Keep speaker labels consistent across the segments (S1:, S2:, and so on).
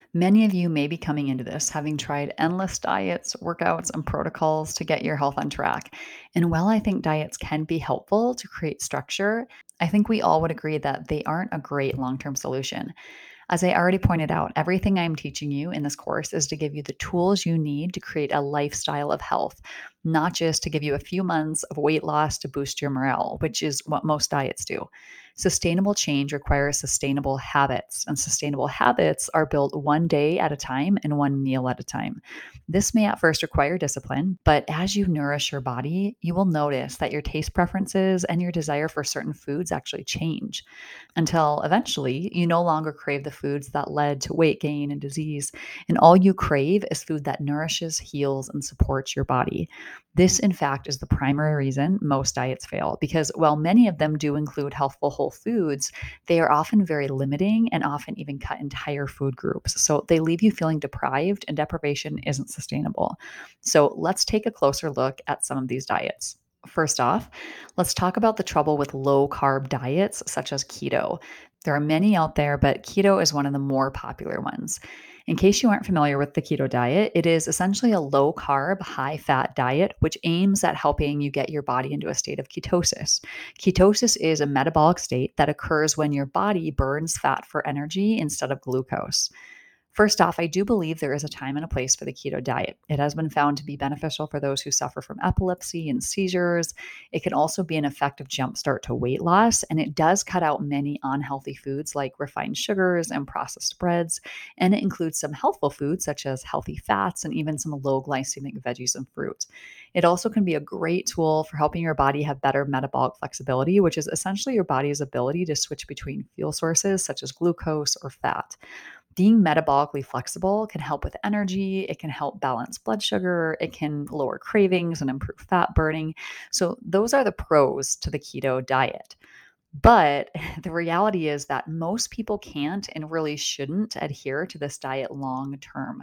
S1: Many of you may be coming into this having tried endless diets, workouts, and protocols to get your health on track. And while I think diets can be helpful to create structure, I think we all would agree that they aren't a great long term solution. As I already pointed out, everything I'm teaching you in this course is to give you the tools you need to create a lifestyle of health, not just to give you a few months of weight loss to boost your morale, which is what most diets do. Sustainable change requires sustainable habits, and sustainable habits are built one day at a time and one meal at a time. This may at first require discipline, but as you nourish your body, you will notice that your taste preferences and your desire for certain foods actually change until eventually you no longer crave the foods that led to weight gain and disease. And all you crave is food that nourishes, heals, and supports your body. This, in fact, is the primary reason most diets fail because while many of them do include healthful whole foods, they are often very limiting and often even cut entire food groups. So they leave you feeling deprived, and deprivation isn't sustainable. So let's take a closer look at some of these diets. First off, let's talk about the trouble with low carb diets such as keto. There are many out there, but keto is one of the more popular ones. In case you aren't familiar with the keto diet, it is essentially a low carb, high fat diet which aims at helping you get your body into a state of ketosis. Ketosis is a metabolic state that occurs when your body burns fat for energy instead of glucose. First off, I do believe there is a time and a place for the keto diet. It has been found to be beneficial for those who suffer from epilepsy and seizures. It can also be an effective jumpstart to weight loss, and it does cut out many unhealthy foods like refined sugars and processed breads. And it includes some healthful foods such as healthy fats and even some low glycemic veggies and fruits. It also can be a great tool for helping your body have better metabolic flexibility, which is essentially your body's ability to switch between fuel sources such as glucose or fat. Being metabolically flexible can help with energy, it can help balance blood sugar, it can lower cravings and improve fat burning. So, those are the pros to the keto diet. But the reality is that most people can't and really shouldn't adhere to this diet long term.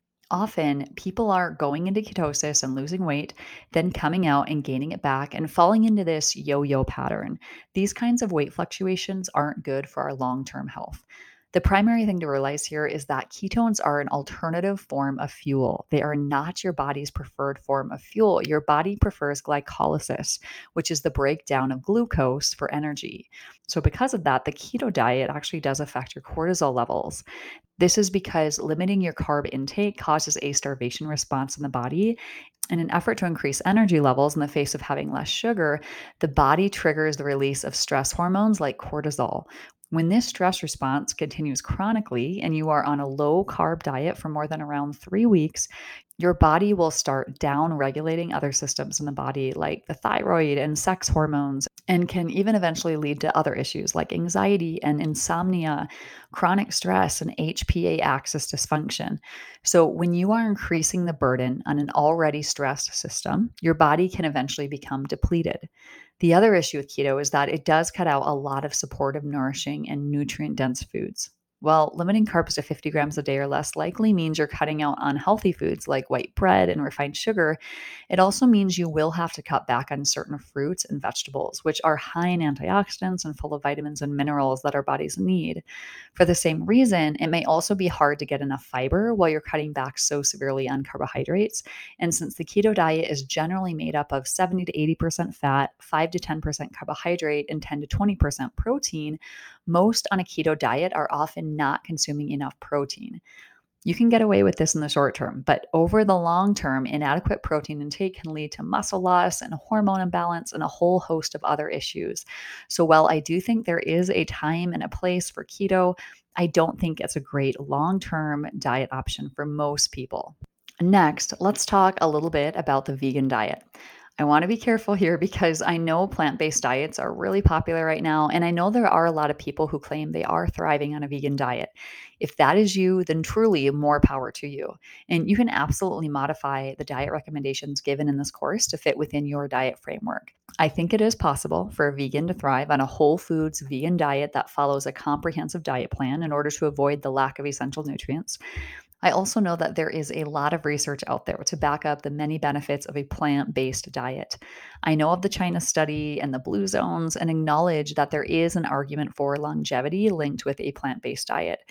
S1: Often, people are going into ketosis and losing weight, then coming out and gaining it back and falling into this yo yo pattern. These kinds of weight fluctuations aren't good for our long term health. The primary thing to realize here is that ketones are an alternative form of fuel. They are not your body's preferred form of fuel. Your body prefers glycolysis, which is the breakdown of glucose for energy. So, because of that, the keto diet actually does affect your cortisol levels. This is because limiting your carb intake causes a starvation response in the body. In an effort to increase energy levels in the face of having less sugar, the body triggers the release of stress hormones like cortisol. When this stress response continues chronically and you are on a low carb diet for more than around 3 weeks, your body will start down regulating other systems in the body, like the thyroid and sex hormones, and can even eventually lead to other issues like anxiety and insomnia, chronic stress, and HPA axis dysfunction. So, when you are increasing the burden on an already stressed system, your body can eventually become depleted. The other issue with keto is that it does cut out a lot of supportive, nourishing, and nutrient dense foods. Well, limiting carbs to 50 grams a day or less likely means you're cutting out unhealthy foods like white bread and refined sugar. It also means you will have to cut back on certain fruits and vegetables, which are high in antioxidants and full of vitamins and minerals that our bodies need. For the same reason, it may also be hard to get enough fiber while you're cutting back so severely on carbohydrates. And since the keto diet is generally made up of 70 to 80% fat, 5 to 10% carbohydrate, and 10 to 20% protein, most on a keto diet are often not consuming enough protein. You can get away with this in the short term, but over the long term, inadequate protein intake can lead to muscle loss and hormone imbalance and a whole host of other issues. So, while I do think there is a time and a place for keto, I don't think it's a great long term diet option for most people. Next, let's talk a little bit about the vegan diet. I want to be careful here because I know plant based diets are really popular right now, and I know there are a lot of people who claim they are thriving on a vegan diet. If that is you, then truly more power to you. And you can absolutely modify the diet recommendations given in this course to fit within your diet framework. I think it is possible for a vegan to thrive on a whole foods vegan diet that follows a comprehensive diet plan in order to avoid the lack of essential nutrients. I also know that there is a lot of research out there to back up the many benefits of a plant based diet. I know of the China study and the blue zones and acknowledge that there is an argument for longevity linked with a plant based diet.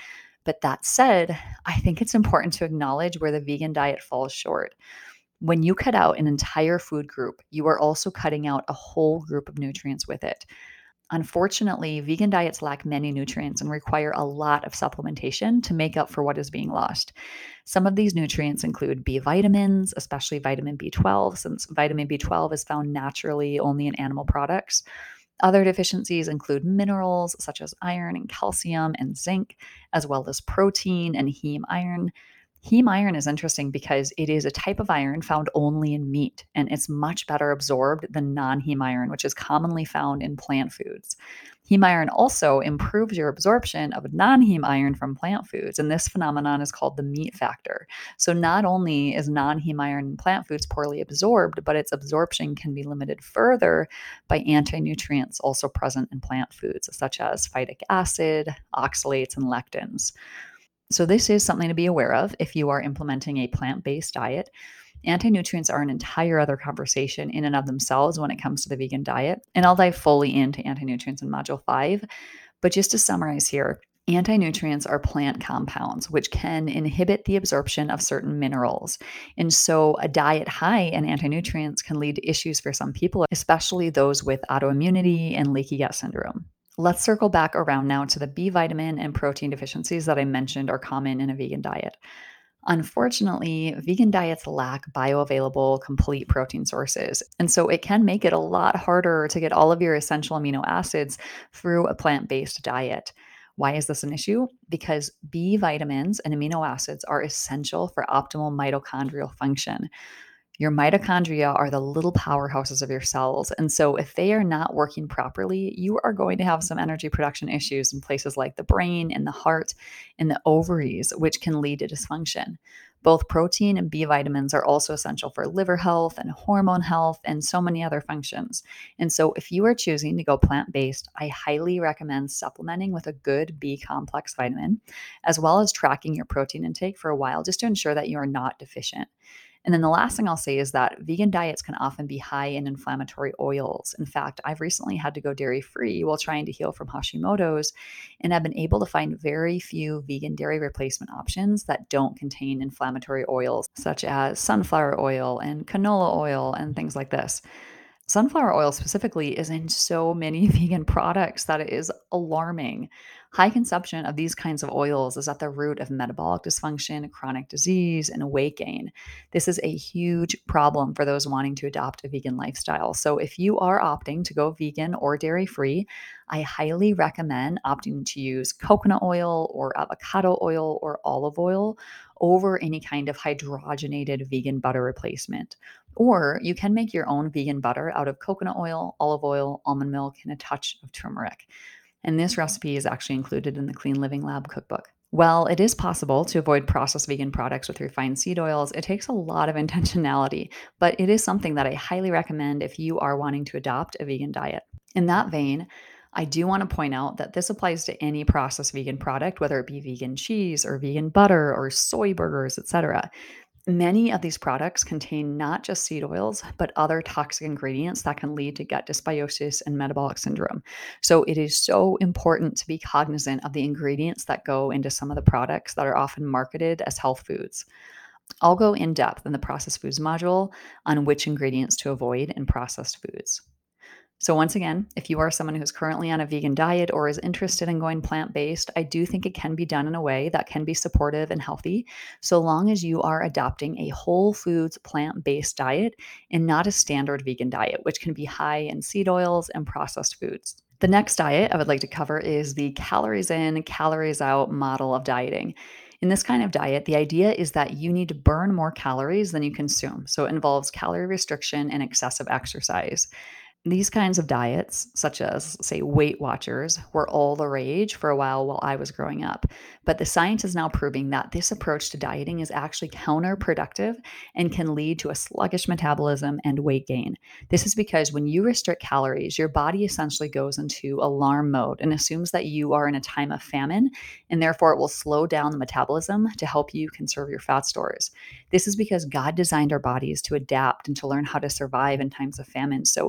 S1: But that said, I think it's important to acknowledge where the vegan diet falls short. When you cut out an entire food group, you are also cutting out a whole group of nutrients with it. Unfortunately, vegan diets lack many nutrients and require a lot of supplementation to make up for what is being lost. Some of these nutrients include B vitamins, especially vitamin B12, since vitamin B12 is found naturally only in animal products. Other deficiencies include minerals such as iron and calcium and zinc, as well as protein and heme iron. Heme iron is interesting because it is a type of iron found only in meat, and it's much better absorbed than non heme iron, which is commonly found in plant foods. Heme iron also improves your absorption of non heme iron from plant foods, and this phenomenon is called the meat factor. So, not only is non heme iron in plant foods poorly absorbed, but its absorption can be limited further by anti nutrients also present in plant foods, such as phytic acid, oxalates, and lectins. So, this is something to be aware of if you are implementing a plant based diet. Anti nutrients are an entire other conversation in and of themselves when it comes to the vegan diet. And I'll dive fully into anti nutrients in Module 5. But just to summarize here, anti nutrients are plant compounds which can inhibit the absorption of certain minerals. And so, a diet high in anti nutrients can lead to issues for some people, especially those with autoimmunity and leaky gut syndrome. Let's circle back around now to the B vitamin and protein deficiencies that I mentioned are common in a vegan diet. Unfortunately, vegan diets lack bioavailable complete protein sources, and so it can make it a lot harder to get all of your essential amino acids through a plant based diet. Why is this an issue? Because B vitamins and amino acids are essential for optimal mitochondrial function. Your mitochondria are the little powerhouses of your cells. And so, if they are not working properly, you are going to have some energy production issues in places like the brain and the heart and the ovaries, which can lead to dysfunction. Both protein and B vitamins are also essential for liver health and hormone health and so many other functions. And so, if you are choosing to go plant based, I highly recommend supplementing with a good B complex vitamin, as well as tracking your protein intake for a while just to ensure that you are not deficient. And then the last thing I'll say is that vegan diets can often be high in inflammatory oils. In fact, I've recently had to go dairy free while trying to heal from Hashimoto's, and I've been able to find very few vegan dairy replacement options that don't contain inflammatory oils, such as sunflower oil and canola oil and things like this. Sunflower oil specifically is in so many vegan products that it is alarming. High consumption of these kinds of oils is at the root of metabolic dysfunction, chronic disease, and weight gain. This is a huge problem for those wanting to adopt a vegan lifestyle. So, if you are opting to go vegan or dairy free, I highly recommend opting to use coconut oil or avocado oil or olive oil over any kind of hydrogenated vegan butter replacement. Or you can make your own vegan butter out of coconut oil, olive oil, almond milk, and a touch of turmeric. And this recipe is actually included in the Clean Living Lab cookbook. While it is possible to avoid processed vegan products with refined seed oils, it takes a lot of intentionality, but it is something that I highly recommend if you are wanting to adopt a vegan diet. In that vein, I do want to point out that this applies to any processed vegan product, whether it be vegan cheese or vegan butter or soy burgers, etc. Many of these products contain not just seed oils, but other toxic ingredients that can lead to gut dysbiosis and metabolic syndrome. So, it is so important to be cognizant of the ingredients that go into some of the products that are often marketed as health foods. I'll go in depth in the processed foods module on which ingredients to avoid in processed foods. So, once again, if you are someone who's currently on a vegan diet or is interested in going plant based, I do think it can be done in a way that can be supportive and healthy, so long as you are adopting a whole foods plant based diet and not a standard vegan diet, which can be high in seed oils and processed foods. The next diet I would like to cover is the calories in, calories out model of dieting. In this kind of diet, the idea is that you need to burn more calories than you consume. So it involves calorie restriction and excessive exercise. These kinds of diets, such as, say, Weight Watchers, were all the rage for a while I was growing up. But the science is now proving that this approach to dieting is actually counterproductive and can lead to a sluggish metabolism and weight gain. This is because when you restrict calories, your body essentially goes into alarm mode and assumes that you are in a time of famine, and therefore it will slow down the metabolism to help you conserve your fat stores. This is because God designed our bodies to adapt and to learn how to survive in times of famine. So if you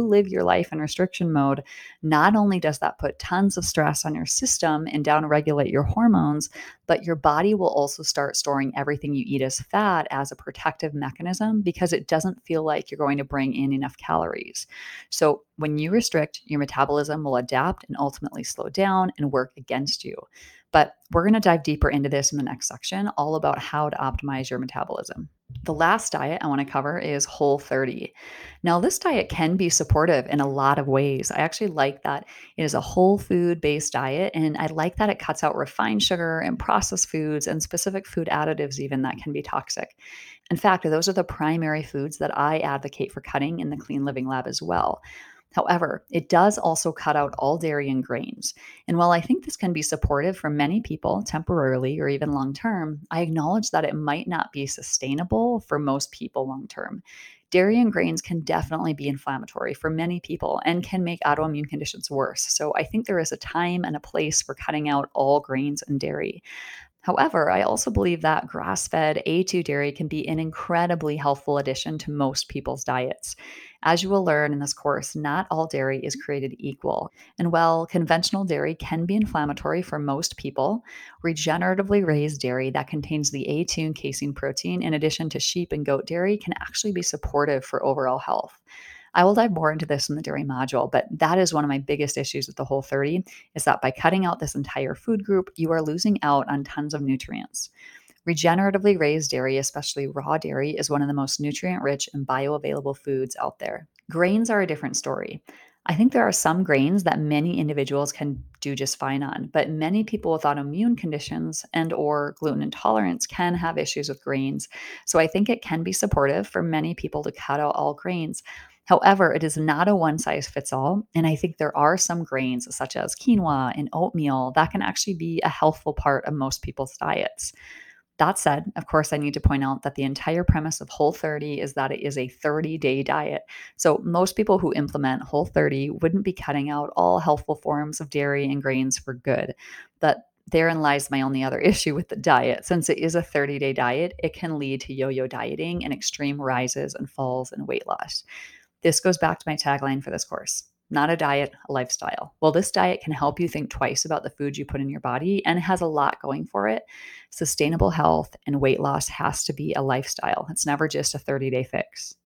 S1: live your life in restriction mode, not only does that put tons of stress on your system and downregulate your hormones, but your body will also start storing everything you eat as fat as a protective mechanism because it doesn't feel like you're going to bring in enough calories. So, when you restrict, your metabolism will adapt and ultimately slow down and work against you. But we're going to dive deeper into this in the next section, all about how to optimize your metabolism. The last diet I want to cover is Whole 30. Now, this diet can be supportive in a lot of ways. I actually like that it is a whole food based diet, and I like that it cuts out refined sugar and processed foods and specific food additives, even that can be toxic. In fact, those are the primary foods that I advocate for cutting in the Clean Living Lab as well. However, it does also cut out all dairy and grains. And while I think this can be supportive for many people temporarily or even long term, I acknowledge that it might not be sustainable for most people long term. Dairy and grains can definitely be inflammatory for many people and can make autoimmune conditions worse. So I think there is a time and a place for cutting out all grains and dairy. However, I also believe that grass fed A2 dairy can be an incredibly helpful addition to most people's diets. As you will learn in this course, not all dairy is created equal. And while conventional dairy can be inflammatory for most people, regeneratively raised dairy that contains the A2 casein protein, in addition to sheep and goat dairy, can actually be supportive for overall health. I will dive more into this in the dairy module, but that is one of my biggest issues with the Whole 30 is that by cutting out this entire food group, you are losing out on tons of nutrients. Regeneratively raised dairy, especially raw dairy, is one of the most nutrient rich and bioavailable foods out there. Grains are a different story. I think there are some grains that many individuals can do just fine on, but many people with autoimmune conditions and or gluten intolerance can have issues with grains. So I think it can be supportive for many people to cut out all grains. However, it is not a one size fits all, and I think there are some grains such as quinoa and oatmeal that can actually be a healthful part of most people's diets. That said, of course, I need to point out that the entire premise of Whole 30 is that it is a 30-day diet. So most people who implement Whole 30 wouldn't be cutting out all healthful forms of dairy and grains for good. But therein lies my only other issue with the diet. Since it is a 30-day diet, it can lead to yo-yo dieting and extreme rises and falls in weight loss. This goes back to my tagline for this course: not a diet, a lifestyle. Well, this diet can help you think twice about the food you put in your body and has a lot going for it. Sustainable health and weight loss has to be a lifestyle. It's never just a 30-day fix.